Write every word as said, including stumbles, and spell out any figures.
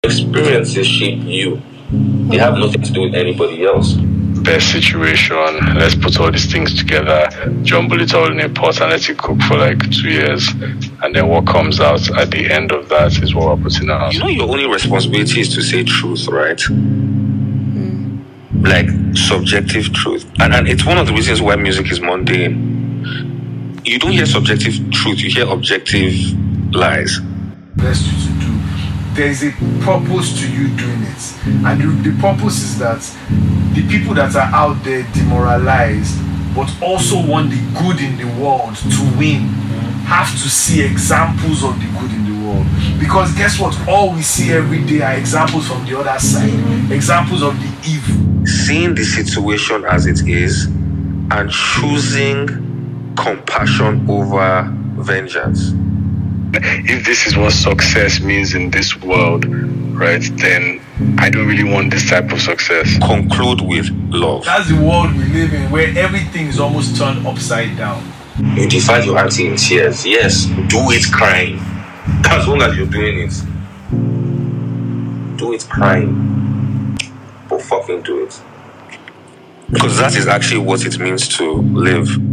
Experiences shape you. They have nothing to do with anybody else. Best situation, let's put all these things together, jumble it all in a pot and let it cook for like two years. And then what comes out at the end of that is what we're putting out. You know, your only responsibility is to say truth, right? Mm. Like subjective truth. And, and it's one of the reasons why music is mundane. You don't hear subjective truth, you hear objective lies. Best you to do. There is a purpose to you doing it. And the, the purpose is that the people that are out there demoralized but also want the good in the world to win have to see examples of the good in the world. Because guess what? All we see every day are examples from the other side. Examples of the evil. Seeing the situation as it is and choosing compassion over vengeance. If this is what success means in this world, right, then I don't really want this type of success. Conclude with love. That's the world we live in, where everything is almost turned upside down. You defy your auntie in tears. Yes, do it crying. As long as you're doing it. Do it crying. But fucking do it. Because that is actually what it means to live.